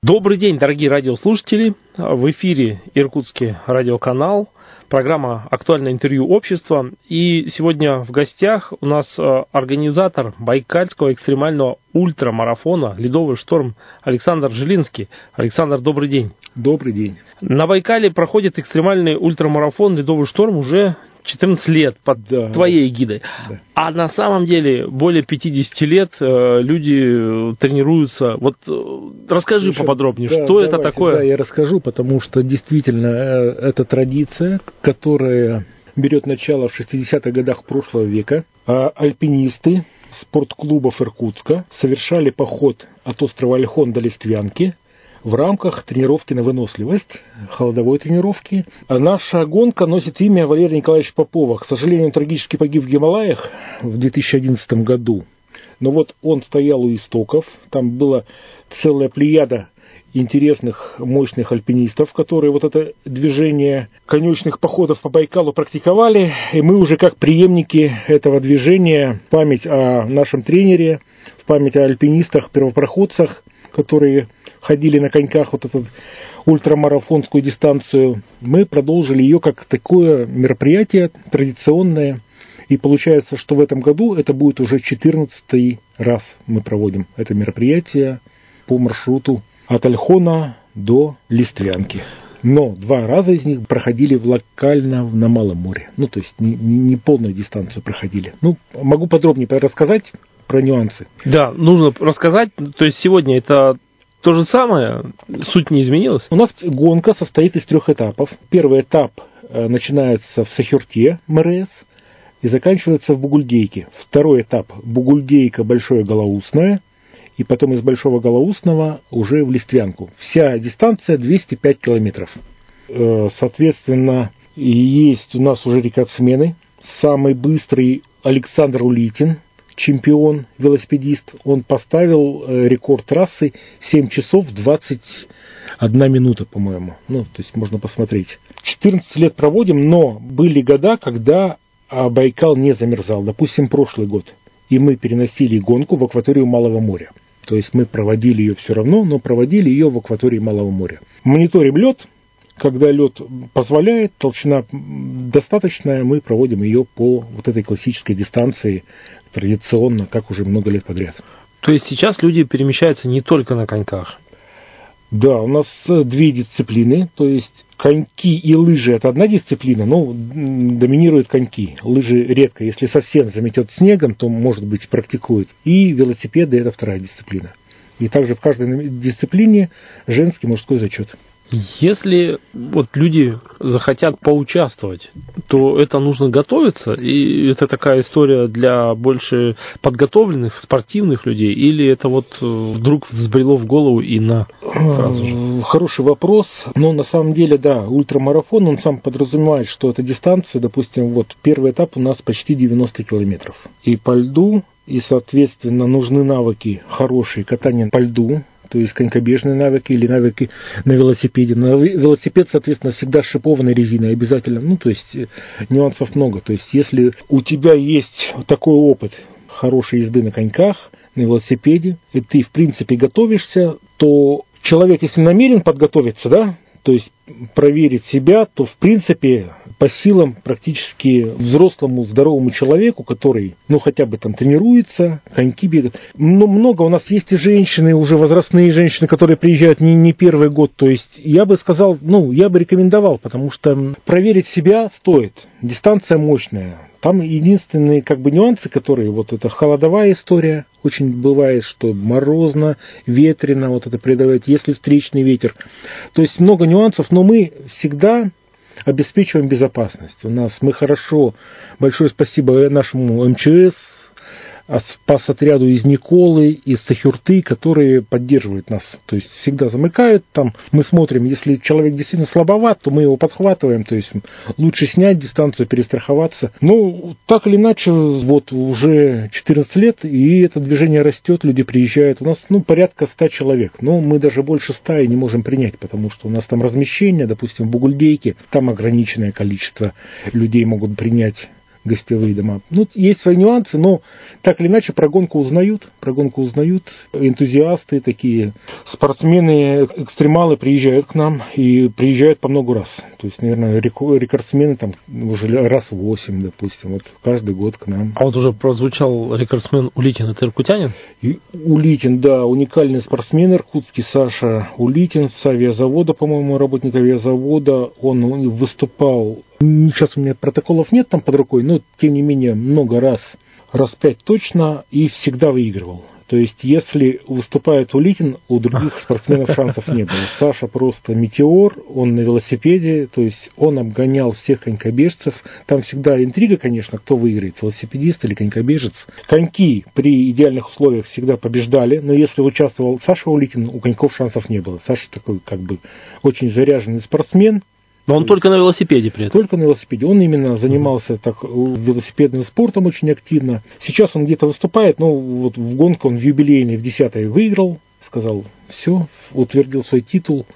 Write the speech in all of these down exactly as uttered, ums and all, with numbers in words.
Добрый день, дорогие радиослушатели. В эфире Иркутский радиоканал, программа «Актуальное интервью общества». И сегодня в гостях у нас организатор Байкальского экстремального ультрамарафона «Ледовый шторм» Александр Жилинский. Александр, добрый день. Добрый день. На Байкале проходит экстремальный ультрамарафон «Ледовый шторм» уже четырнадцать лет под да, твоей эгидой. Да. А на самом деле более пятьдесят лет э, люди тренируются. Вот э, расскажи Слушай, поподробнее, да, что это такое? Да, я расскажу, потому что действительно э, это традиция, которая берет начало в шестидесятых годах прошлого века. А альпинисты спортклубов Иркутска совершали поход от острова Ольхон до Листвянки в рамках тренировки на выносливость, холодовой тренировки. А наша гонка носит имя Валерия Николаевича Попова. К сожалению, он трагически погиб в Гималаях в две тысячи одиннадцатом году. Но вот он стоял у истоков. Там была целая плеяда интересных, мощных альпинистов, которые вот это движение конечных походов по Байкалу практиковали. И мы уже как преемники этого движения, в память о нашем тренере, в память о альпинистах, первопроходцах, которые ходили на коньках вот эту ультрамарафонскую дистанцию, мы продолжили ее как такое мероприятие традиционное. И получается, что в этом году это будет уже четырнадцатый раз мы проводим это мероприятие по маршруту от Ольхона до Листвянки. Но два раза из них проходили локально на Малом море. Ну, то есть не, не полную дистанцию проходили. Ну, могу подробнее рассказать про нюансы. Да, нужно рассказать. То есть сегодня это то же самое, суть не изменилась? У нас гонка состоит из трех этапов. Первый этап начинается в Сахюрте, МРС, и заканчивается в Бугульдейке. Второй этап Бугульдейка, Большое Голоусное, и потом из Большого Голоусного уже в Листвянку. Вся дистанция двести пять километров. Соответственно, есть у нас уже рекордсмены. Самый быстрый Александр Улитин, чемпион, велосипедист, он поставил рекорд трассы семь часов двадцать одна минута, по-моему. Ну, то есть можно посмотреть. четырнадцать лет проводим, но были года, когда Байкал не замерзал. Допустим, прошлый год. И мы переносили гонку в акваторию Малого моря. То есть мы проводили ее все равно, но проводили ее в акватории Малого моря. Мониторим лед. Когда лед позволяет, толщина достаточная, мы проводим ее по вот этой классической дистанции традиционно, как уже много лет подряд. То есть сейчас люди перемещаются не только на коньках? Да, у нас две дисциплины, то есть коньки и лыжи – это одна дисциплина, но доминируют коньки. Лыжи редко, если совсем заметет снегом, то, может быть, практикуют. И велосипеды – это вторая дисциплина. И также в каждой дисциплине женский, мужской зачет. Если вот люди захотят поучаствовать, то это нужно готовиться, и это такая история для больше подготовленных, спортивных людей, или это вот вдруг взбрело в голову и на сразу же? Хороший вопрос, но на самом деле, да, ультрамарафон, он сам подразумевает, что это дистанция, допустим, вот первый этап у нас почти девяносто километров, и по льду, и, соответственно, нужны навыки хорошие, катание по льду, то есть конькобежные навыки или навыки на велосипеде. На велосипед, соответственно, всегда с шипованной резиной обязательно. Ну, то есть нюансов много. То есть если у тебя есть такой опыт хорошей езды на коньках, на велосипеде, и ты, в принципе, готовишься, то человек, если намерен подготовиться, да, то есть проверить себя, то, в принципе, по силам практически взрослому, здоровому человеку, который, ну, хотя бы там тренируется, коньки бегают. Но много у нас есть и женщины, уже возрастные женщины, которые приезжают не, не первый год. То есть я бы сказал, ну, я бы рекомендовал, потому что проверить себя стоит. Дистанция мощная. Там единственные, как бы, нюансы, которые, вот это холодовая история, очень бывает, что морозно, ветрено, вот это придает, если встречный ветер. То есть много нюансов, но мы всегда обеспечиваем безопасность. У нас мы хорошо, большое спасибо нашему эм че эс, спас-отряду из Николы, из Сахюрты, которые поддерживают нас. То есть всегда замыкают там. Мы смотрим, если человек действительно слабоват, то мы его подхватываем. То есть лучше снять дистанцию, перестраховаться. Ну, так или иначе, вот уже четырнадцать лет, и это движение растет, люди приезжают. У нас, ну, порядка ста человек. Но мы даже больше ста и не можем принять, потому что у нас там размещение, допустим, в Бугульдейке, там ограниченное количество людей могут принять гостевые дома. Ну, есть свои нюансы, но так или иначе про гонку узнают, про гонку узнают энтузиасты, такие спортсмены, экстремалы приезжают к нам и приезжают по много раз. То есть, наверное, рекордсмены там уже раз восемь, допустим, вот каждый год к нам. А вот уже прозвучал рекордсмен Улитин, это иркутянин? И Улитин, да, уникальный спортсмен иркутский, Саша Улитин с авиазавода, по-моему, работник авиазавода. Он выступал, сейчас у меня протоколов нет там под рукой, но тем не менее много раз, раз пять точно, и всегда выигрывал. То есть, если выступает Улитин, у других спортсменов шансов не было. Саша просто метеор, он на велосипеде, то есть он обгонял всех конькобежцев. Там всегда интрига, конечно, кто выиграет, велосипедист или конькобежец. Коньки при идеальных условиях всегда побеждали, но если участвовал Саша Улитин, у коньков шансов не было. Саша такой, как бы, очень заряженный спортсмен. Но он только на велосипеде при этом? Только на велосипеде. Он именно занимался так велосипедным спортом очень активно. Сейчас он где-то выступает, но вот в гонку он в юбилейной, в десятой выиграл, сказал, все, утвердил свой титул.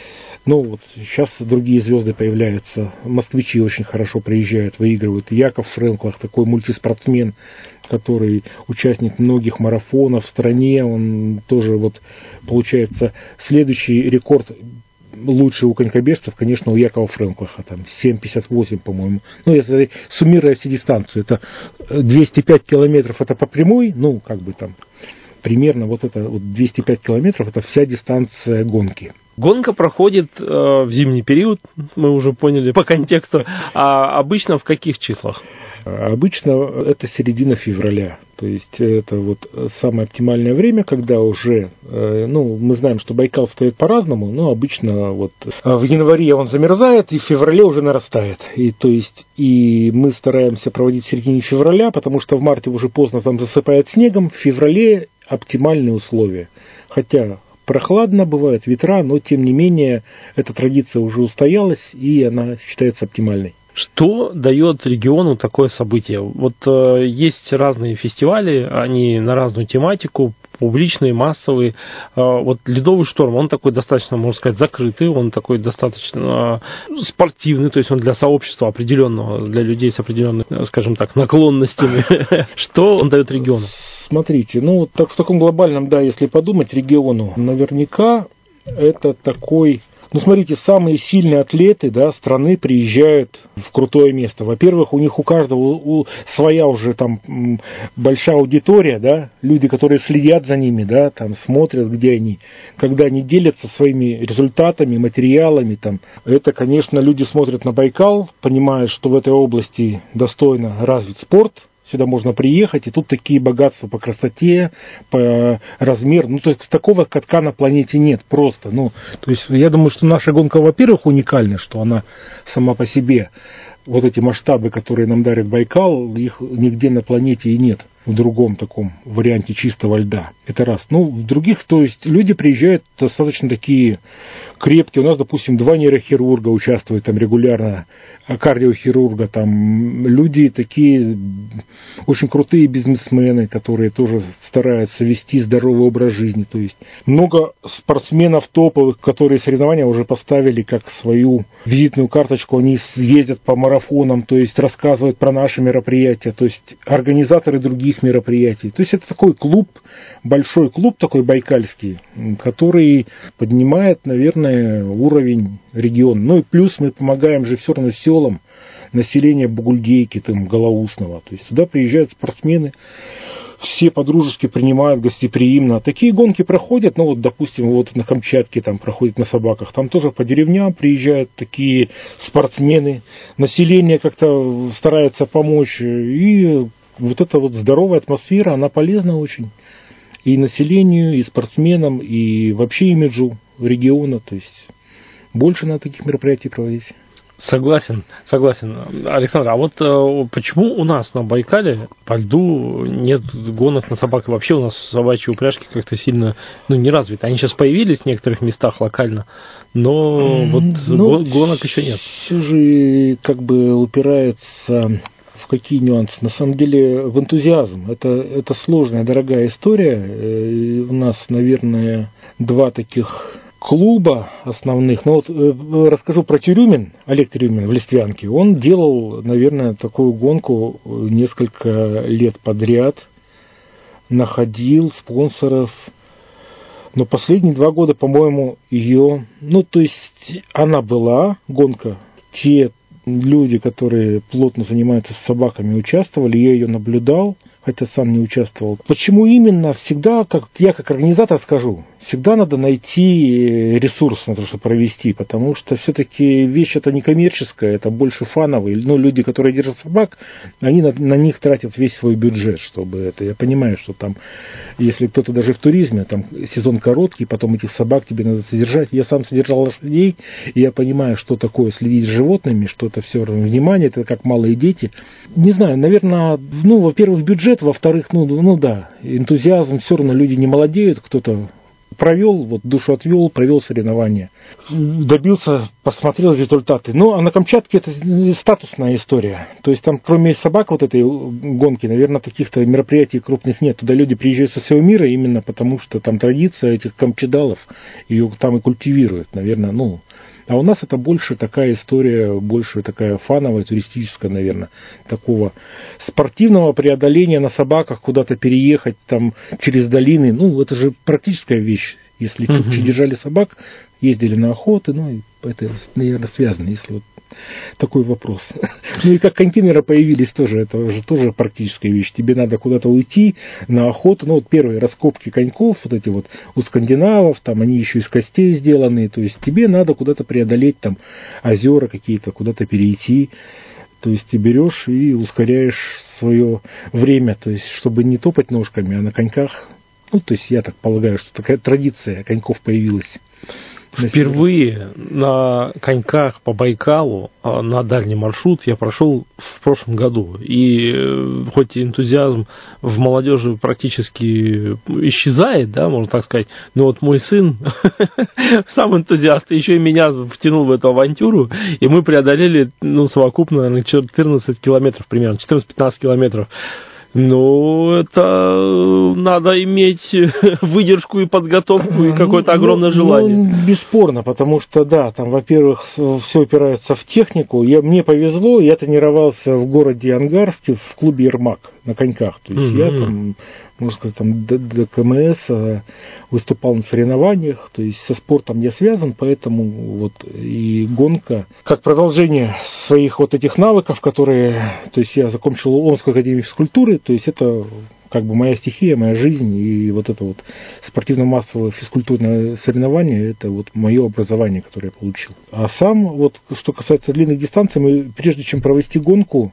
Ну вот сейчас другие звезды появляются. Москвичи очень хорошо приезжают, выигрывают. Яков Френклах, такой мультиспортсмен, который участник многих марафонов в стране. Он тоже вот, получается, следующий рекорд лучший у конькобежцев, конечно, у Якова Френклаха, там семь пятьдесят восемь, по-моему. Ну, если суммируя все дистанции, это двести пять километров, это по прямой, ну, как бы там, примерно вот это вот двести пять километров, это вся дистанция гонки. Гонка проходит э, в зимний период, мы уже поняли по контексту, а обычно в каких числах? Обычно это середина февраля, то есть это вот самое оптимальное время, когда уже, ну, мы знаем, что Байкал стоит по-разному, но обычно вот в январе он замерзает и в феврале уже нарастает, и то есть и мы стараемся проводить в середине февраля, потому что в марте уже поздно там засыпает снегом, в феврале оптимальные условия, хотя прохладно, бывают ветра, но тем не менее эта традиция уже устоялась и она считается оптимальной. Что дает региону такое событие? Вот э, есть разные фестивали, они на разную тематику, публичные, массовые. Э, вот «Ледовый шторм», он такой достаточно, можно сказать, закрытый, он такой достаточно спортивный, то есть он для сообщества определенного, для людей с определенными, скажем так, наклонностями. Что он дает региону? Смотрите, ну так в таком глобальном, да, если подумать, региону, наверняка это такой... Ну, смотрите, самые сильные атлеты, да, страны приезжают в крутое место. Во-первых, у них у каждого у, своя уже там большая аудитория, да, люди, которые следят за ними, да, там смотрят, где они, когда они делятся своими результатами, материалами, там. Это, конечно, люди смотрят на Байкал, понимают, что в этой области достойно развит спорт. Сюда можно приехать, и тут такие богатства по красоте, по размеру. Ну, то есть такого катка на планете нет просто. Ну, то есть я думаю, что наша гонка, во-первых, уникальна, что она сама по себе. Вот эти масштабы, которые нам дарит Байкал, их нигде на планете и нет. В другом таком варианте чистого льда. Это раз. Ну, в других, то есть люди приезжают достаточно такие крепкие. У нас, допустим, два нейрохирурга участвуют там регулярно, кардиохирурга, там люди такие очень крутые бизнесмены, которые тоже стараются вести здоровый образ жизни. То есть много спортсменов топовых, которые соревнования уже поставили как свою визитную карточку, они ездят по марафонам, то есть рассказывают про наши мероприятия, то есть организаторы других мероприятий. То есть это такой клуб, большой клуб такой байкальский, который поднимает, наверное, уровень региона. Ну и плюс мы помогаем же все равно селам, население Бугульгейки, там, Голоусного. То есть сюда приезжают спортсмены, все по-дружески принимают гостеприимно. Такие гонки проходят, ну вот, допустим, вот на Камчатке там проходят на собаках, там тоже по деревням приезжают такие спортсмены, население как-то старается помочь, и вот эта вот здоровая атмосфера, она полезна очень и населению, и спортсменам, и вообще имиджу региона, то есть больше надо таких мероприятий проводить. Согласен, согласен. Александр, а вот э, почему у нас на Байкале по льду нет гонок на собак? И вообще у нас собачьи упряжки как-то сильно, ну, не развиты. Они сейчас появились в некоторых местах локально, но вот ну, гонок еще нет. Все же как бы упирается в какие нюансы? На самом деле в энтузиазм. Это, это сложная, дорогая история. У нас, наверное, два таких клуба основных. Ну вот э, расскажу про Тюрюмин, Олег Тюрюмин в Листвянке. Он делал, наверное, такую гонку несколько лет подряд, находил спонсоров. Но последние два года, по-моему, ее... Ну, то есть она была, гонка, те люди, которые плотно занимаются с собаками, участвовали, я ее наблюдал, хотя сам не участвовал. Почему именно? Всегда, как я как организатор скажу, всегда надо найти ресурс на то, чтобы провести, потому что все-таки вещь это не коммерческая, это больше фановая. Ну, люди, которые держат собак, они на, на них тратят весь свой бюджет, чтобы это. Я понимаю, что там, если кто-то даже в туризме, там сезон короткий, потом этих собак тебе надо содержать. Я сам содержал лошадей, и я понимаю, что такое следить за животными, что это все внимание, это как малые дети. Не знаю, наверное, ну, во-первых, бюджет, во-вторых, ну, ну да, энтузиазм, все равно люди не молодеют, кто-то провел, вот душу отвел, провел соревнования, добился, посмотрел результаты. Ну, а на Камчатке это статусная история. То есть там, кроме собак вот этой гонки, наверное, каких-то мероприятий крупных нет. Туда люди приезжают со всего мира именно потому, что там традиция этих камчедалов, ее там и культивируют, наверное, ну... А у нас это больше такая история, больше такая фановая, туристическая, наверное, такого спортивного преодоления на собаках, куда-то переехать там через долины. Ну, это же практическая вещь. Если чукчи uh-huh. держали собак, ездили на охоты, ну, это, наверное, связано, если вот такой вопрос. Ну и как контейнеры появились тоже, это уже тоже практическая вещь. Тебе надо куда-то уйти на охоту. Ну вот первые раскопки коньков, вот эти вот у скандинавов, там они еще из костей сделаны. То есть тебе надо куда-то преодолеть там озера какие-то, куда-то перейти. То есть ты берешь и ускоряешь свое время, то есть чтобы не топать ножками, а на коньках. Ну, то есть я так полагаю, что такая традиция коньков появилась. Впервые на коньках по Байкалу на дальний маршрут я прошел в прошлом году. И хоть энтузиазм в молодежи практически исчезает, да, можно так сказать, но вот мой сын сам энтузиаст, еще и меня втянул в эту авантюру, и мы преодолели, ну, совокупно, наверное, четырнадцать километров примерно, четырнадцать-пятнадцать километров. Ну, это надо иметь выдержку и подготовку, и какое-то огромное ну, желание. Ну, бесспорно, потому что, да, там, во-первых, все опирается в технику. Я, мне повезло, я тренировался в городе Ангарске в клубе «Ермак» на коньках. То есть mm-hmm. я там, можно сказать, там до, до КМС выступал на соревнованиях. То есть со спортом я связан, поэтому вот и гонка, как продолжение своих вот этих навыков, которые, то есть я закончил Омскую академию физкультуры, то есть это как бы моя стихия, моя жизнь, и вот это вот спортивно-массовое физкультурное соревнование, это вот мое образование, которое я получил. А сам, вот что касается длинных дистанций, мы, прежде чем провести гонку,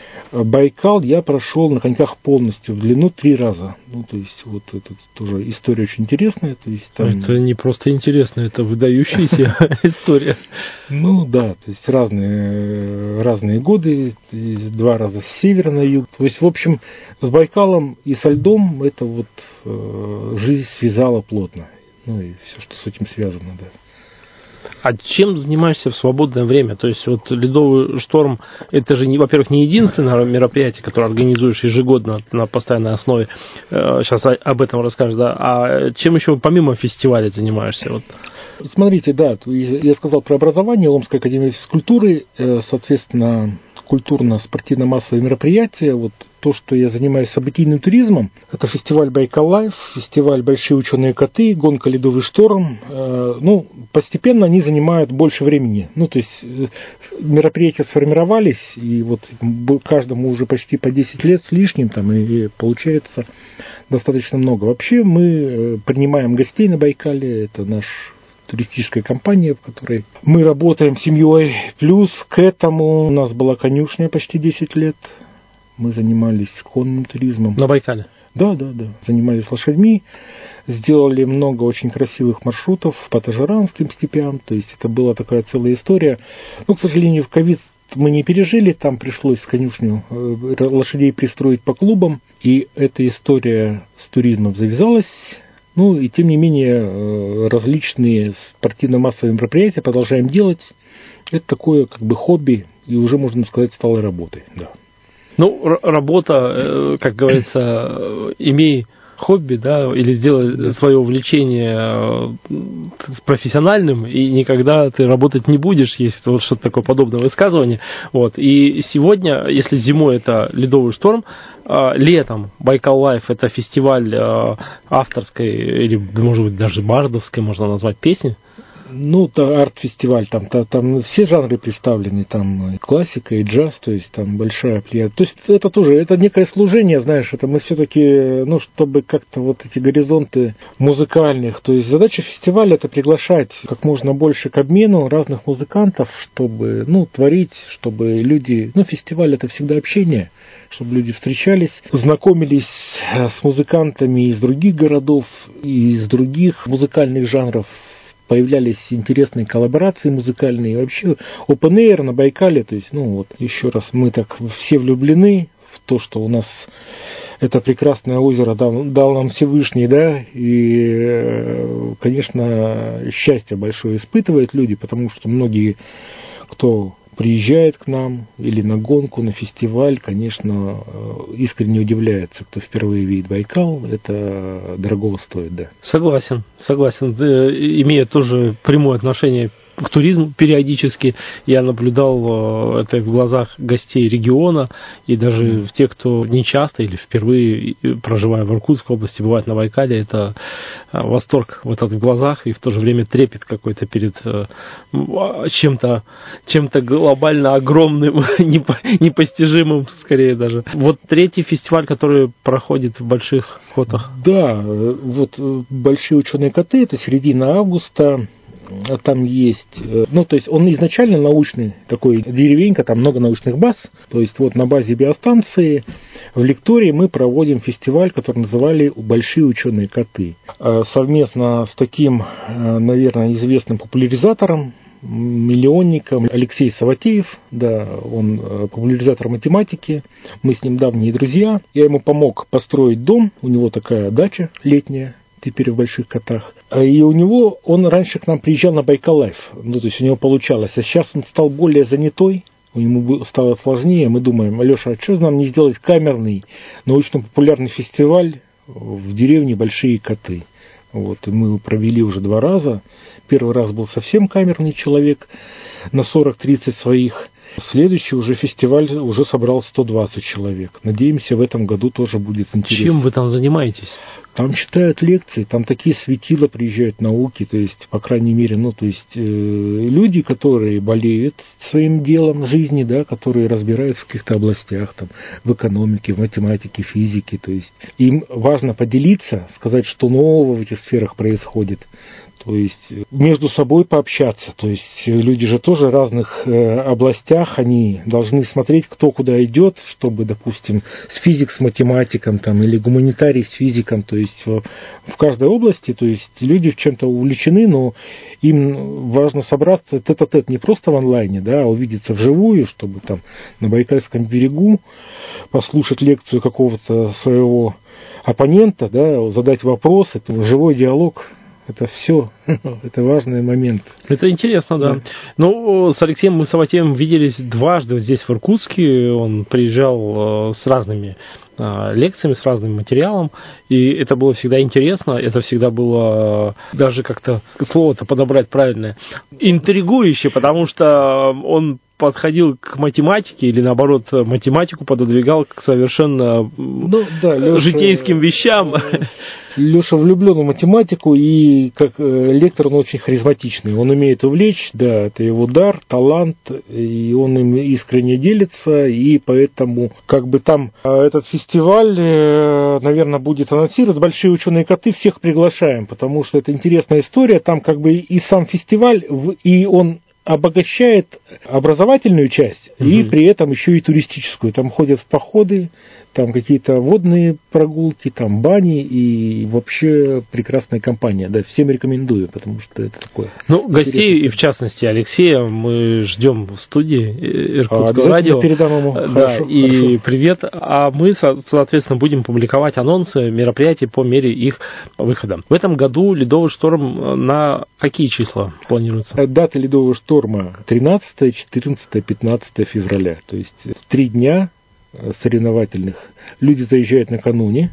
Байкал я прошел на коньках полностью, в длину три раза. Ну, то есть, вот это тоже история очень интересная. То есть, там... Это не просто интересно, это выдающаяся история. Ну, да, то есть, разные, разные годы, два раза с севера на юг. То есть, в общем, с Байкалом и со льдом это вот жизнь связала плотно. Ну, и все, что с этим связано, да. А чем занимаешься в свободное время? То есть вот ледовый шторм, это же, не, во-первых, не единственное мероприятие, которое организуешь ежегодно на постоянной основе. Сейчас об этом расскажешь, да. А чем еще помимо фестиваля занимаешься? Вот. Смотрите, да, я сказал про образование, Омская академия физкультуры, соответственно, культурно-спортивно-массовые мероприятия. Вот то, что я занимаюсь событийным туризмом, это фестиваль Байкал Лайф, фестиваль Большие ученые коты, гонка Ледовый шторм. Ну, постепенно они занимают больше времени. Ну, то есть мероприятия сформировались, и вот каждому уже почти по десять лет с лишним, там, и получается достаточно много. Вообще мы принимаем гостей на Байкале, это наш туристическая компания, в которой мы работаем семьей. Плюс к этому у нас была конюшня почти десять лет. Мы занимались конным туризмом. На Байкале? Да, да, да. Занимались лошадьми. Сделали много очень красивых маршрутов по Тажиранским степям. То есть это была такая целая история. Но, к сожалению, в ковид мы не пережили. Там пришлось конюшню лошадей пристроить по клубам. И эта история с туризмом завязалась. Ну и тем не менее различные спортивно-массовые мероприятия продолжаем делать. Это такое как бы хобби и уже, можно сказать, стало работой. Да. Ну, работа, как говорится, имей хобби, да, или сделай да. свое увлечение профессиональным, и никогда ты работать не будешь, есть вот что-то такое подобное высказывание. Вот. И сегодня, если зимой это «Ледовый шторм», летом Байкал Лайф — это фестиваль авторской, или, может быть, даже бардовской, можно назвать, песни. Ну, это арт-фестиваль, там, там, там все жанры представлены, там и классика, и джаз, то есть там большая плеяда. То есть это тоже, это некое служение, знаешь, это мы все-таки, ну, чтобы как-то вот эти горизонты музыкальных, то есть задача фестиваля — это приглашать как можно больше к обмену разных музыкантов, чтобы, ну, творить, чтобы люди, ну, фестиваль — это всегда общение, чтобы люди встречались, знакомились с музыкантами из других городов, из других музыкальных жанров, появлялись интересные коллаборации музыкальные. И вообще Open Air на Байкале, то есть, ну вот, еще раз, мы так все влюблены в то, что у нас это прекрасное озеро дал, дал нам Всевышний, да, и, конечно, счастье большое испытывают люди, потому что многие, кто приезжает к нам или на гонку, на фестиваль, конечно, искренне удивляется, кто впервые видит Байкал, это дорогого стоит, да. Согласен, согласен, имея тоже прямое отношение к туризму периодически, я наблюдал это в глазах гостей региона, и даже mm. в тех, кто не часто или впервые, проживая в Иркутской области, бывает на Байкале, это восторг вот этот в глазах, и в то же время трепет какой-то перед чем-то, чем-то глобально огромным, непостижимым, скорее даже. Вот третий фестиваль, который проходит в Больших Котах. Да, вот Большие ученые коты, это середина августа. Там есть, ну, то есть он изначально научный, такой деревенька, там много научных баз, то есть вот на базе биостанции в Лектории мы проводим фестиваль, который называли «Большие ученые коты». Совместно с таким, наверное, известным популяризатором, миллионником Алексей Саватеев, да, он популяризатор математики, мы с ним давние друзья, я ему помог построить дом, у него такая дача летняя, теперь в Больших Котах. И у него, он раньше к нам приезжал на Байкал Лайф, ну, то есть у него получалось, а сейчас он стал более занятой, ему стало сложнее, мы думаем, Алеша, а что нам не сделать камерный, научно-популярный фестиваль в деревне Большие Коты? Вот, и мы его провели уже два раза. Первый раз был совсем камерный человек на сорок-тридцать своих. Следующий уже фестиваль уже собрал сто двадцать человек. Надеемся, в этом году тоже будет интересно. Чем вы там занимаетесь? Там читают лекции, там такие светила приезжают, науки, то есть, по крайней мере, ну, то есть, э, люди, которые болеют своим делом жизни, да, которые разбираются в каких-то областях, там, в экономике, в математике, физике, то есть, им важно поделиться, сказать, что нового в этих сферах происходит. То есть между собой пообщаться. То есть люди же тоже в разных э, областях, они должны смотреть, кто куда идет, чтобы, допустим, с физик с математиком там, или гуманитарий с физиком. То есть в, в каждой области, то есть люди в чем-то увлечены, но им важно собраться тет-а-тет не просто в онлайне, да, а увидеться вживую, чтобы там на Байкальском берегу послушать лекцию какого-то своего оппонента, да, задать вопрос, это живой диалог. Это все, это важный момент. Это интересно, да. да. Ну, с Алексеем мы Саватеем виделись дважды здесь, в Иркутске. Он приезжал с разными лекциями, с разным материалом, и это было всегда интересно, это всегда было, даже как-то слово-то подобрать правильное, интригующе, потому что он подходил к математике или, наоборот, математику пододвигал к совершенно ну, да, Леша, житейским вещам. Леша влюблен в математику, и как лектор он очень харизматичный. Он умеет увлечь, да, это его дар, талант, и он им искренне делится, и поэтому как бы там этот фестиваль, наверное, будет анонсировать. Большие ученые коты, всех приглашаем, потому что это интересная история. Там как бы и сам фестиваль, и он обогащает образовательную часть, mm-hmm. и при этом еще и туристическую. Там ходят в походы, там какие-то водные прогулки, там бани, и вообще прекрасная компания. Да, всем рекомендую, потому что это такое. Ну, гостей, и в частности Алексея, мы ждем в студии Иркутского а, радио. Передам ему. Да, хорошо, и хорошо. привет. А мы, соответственно, будем публиковать анонсы мероприятий по мере их выхода. В этом году «Ледовый шторм» на какие числа планируется? Дата «Ледового шторма» тринадцатое, четырнадцатое, пятнадцатое февраля. То есть три дня соревновательных. Люди заезжают накануне,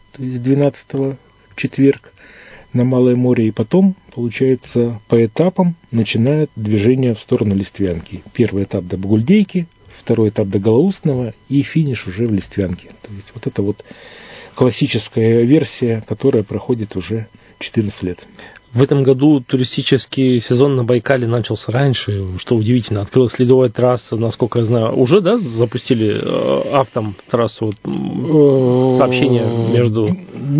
то есть двенадцатого в четверг на Малое море, и потом, получается, по этапам начинает движение в сторону Листвянки. Первый этап до Багульдейки, второй этап до Голоустного и финиш уже в Листвянке. То есть вот это вот классическая версия, которая проходит уже четырнадцать лет. В этом году туристический сезон на Байкале начался раньше, что удивительно. Открылась ледовая трасса, насколько я знаю. Уже, да, запустили э, автом трассу, вот, сообщение между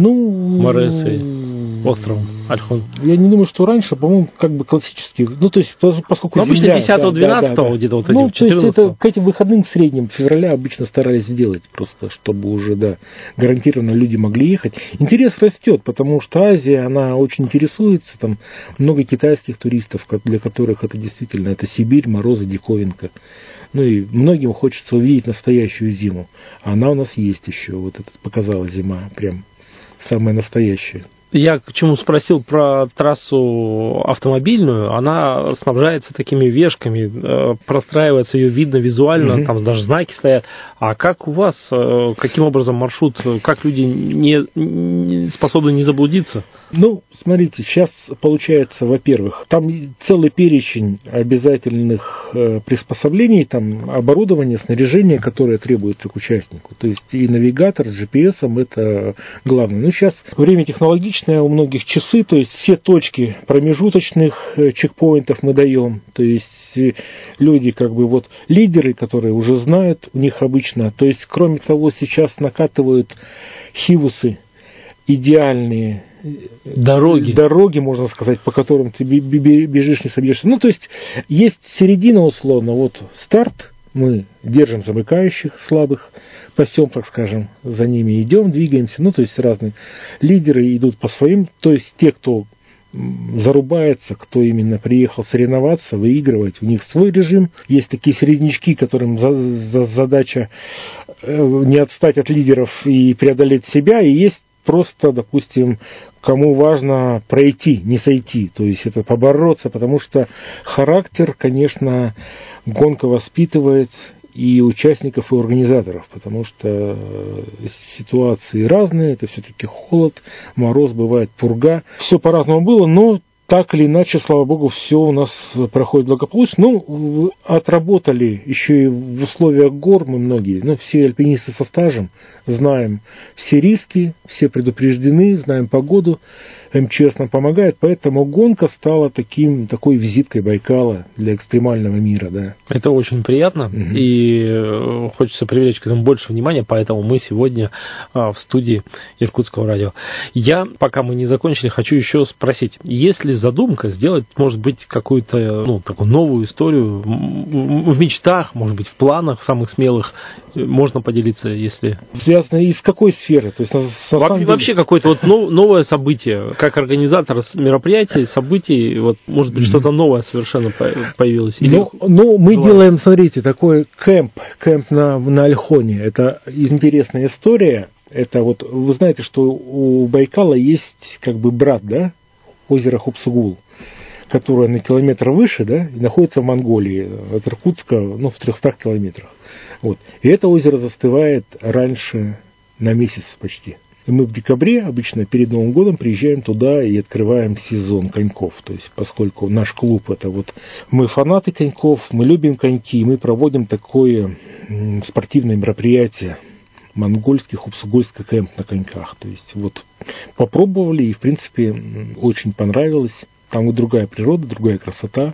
ну, Моресой, островом Ольхон? Я не думаю, что раньше, по-моему, как бы классически. Ну, то есть, поскольку... Ну, обычно десятого-двенадцатого, да, да, да. где-то вот ну, этим, то есть, это к этим выходным в среднем февраля обычно старались сделать, просто чтобы уже, да, гарантированно люди могли ехать. Интерес растет, потому что Азия, она очень интересуется, там много китайских туристов, для которых это действительно, это Сибирь, морозы, диковинка. Ну, и многим хочется увидеть настоящую зиму. А она у нас есть еще, вот это показала зима, прям самая настоящая. Я к чему спросил про трассу автомобильную, она снабжается такими вешками, простраивается, ее видно визуально, угу. Там даже знаки стоят. А как у вас, каким образом маршрут, как люди не, не способны не заблудиться? Ну, смотрите, сейчас получается, во-первых, там целый перечень обязательных приспособлений, там оборудование, снаряжение, которое требуется к участнику. То есть и навигатор с джи пи эс, это главное. Ну, сейчас время технологичное, у многих часы, то есть все точки промежуточных чекпоинтов мы даем. То есть люди, как бы вот лидеры, которые уже знают, у них обычно, то есть кроме того, сейчас накатывают хивусы, идеальные дороги. дороги, можно сказать, по которым ты бежишь, не собьешься. Ну, то есть, есть середина, условно, вот старт, мы держим замыкающих, слабых, пасем, так скажем, за ними идем, двигаемся, ну, то есть, разные лидеры идут по своим, то есть, те, кто зарубается, кто именно приехал соревноваться, выигрывать, у них свой режим, есть такие середнячки, которым за, за, задача не отстать от лидеров и преодолеть себя, и есть просто, допустим, кому важно пройти, не сойти, то есть это побороться, потому что характер, конечно, гонка воспитывает и участников, и организаторов, потому что ситуации разные, это все-таки холод, мороз, бывает пурга, все по-разному было, но так или иначе, слава богу, все у нас проходит благополучно. Ну, отработали еще и в условиях гор мы многие, ну, все альпинисты со стажем, знаем все риски, все предупреждены, знаем погоду, эм че эс нам помогает, поэтому гонка стала таким, такой визиткой Байкала для экстремального мира, да. Это очень приятно, угу. И хочется привлечь к этому больше внимания, поэтому мы сегодня в студии Иркутского радио. Я, пока мы не закончили, хочу еще спросить, есть ли задумка сделать, может быть, какую-то, ну, такую новую историю в мечтах, может быть, в планах самых смелых, можно поделиться, если... Связано из какой сферы? То есть, на, на Во- вообще какое-то вот новое событие, как организатор мероприятий, событий, вот, может быть, mm-hmm. что-то новое совершенно появилось? Или... Ну, ну, мы желаю. делаем, смотрите, такой кемп, кемп на, на Ольхоне. Это интересная история. Это вот, вы знаете, что у Байкала есть как бы брат, да, озеро Хубсугул, которое на километр выше, да, и находится в Монголии, от Иркутска, ну, в трехстах километрах. Вот. И это озеро застывает раньше на месяц почти. И мы в декабре обычно перед Новым годом приезжаем туда и открываем сезон коньков. То есть, поскольку наш клуб это вот мы фанаты коньков, мы любим коньки, мы проводим такое спортивное мероприятие, монгольский хубсугульский кемп на коньках. То есть, вот попробовали и, в принципе, очень понравилось. Там и другая природа, другая красота.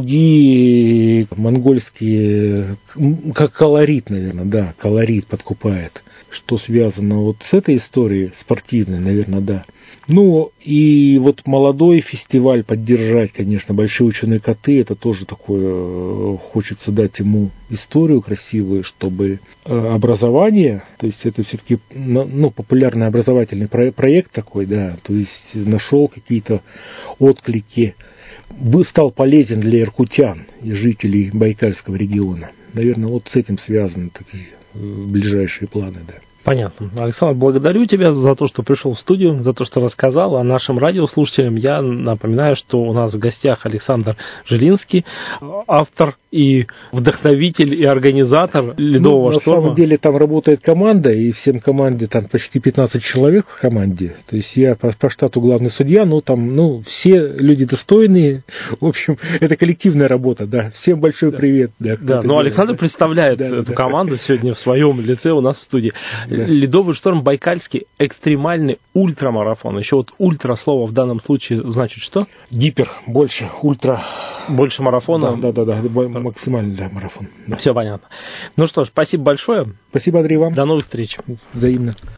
Другие монгольские, как колорит, наверное, да, колорит подкупает. Что связано вот с этой историей спортивной, наверное, да. Ну, и вот молодой фестиваль поддержать, конечно, большие ученые коты, это тоже такое, хочется дать ему историю красивую, чтобы образование, то есть это все-таки, ну, популярный образовательный проект такой, да, то есть нашел какие-то отклики, стал полезен для иркутян и жителей Байкальского региона. Наверное, вот с этим связаны такие ближайшие планы, да. Понятно. Александр, благодарю тебя за то, что пришел в студию, за то, что рассказал. А нашим радиослушателям я напоминаю, что у нас в гостях Александр Жилинский, автор и вдохновитель и организатор «Ледового ну, шторма». На самом деле там работает команда, и всем команде там почти пятнадцать человек в команде. То есть я по, по штату главный судья, но там ну, все люди достойные. В общем, это коллективная работа, да. Всем большой привет. Да, да ну Александр да. представляет да, эту да. команду сегодня в своем лице у нас в студии. Да. «Ледовый шторм Байкальский» — экстремальный ультрамарафон. Еще вот ультра слово в данном случае значит что? Гипер, больше, ультра. Больше марафона? Да, да, да, да. Максимальный да, марафон. Да. Все понятно. Ну что ж, спасибо большое. Спасибо, Андрей, вам. До новых встреч. Взаимно.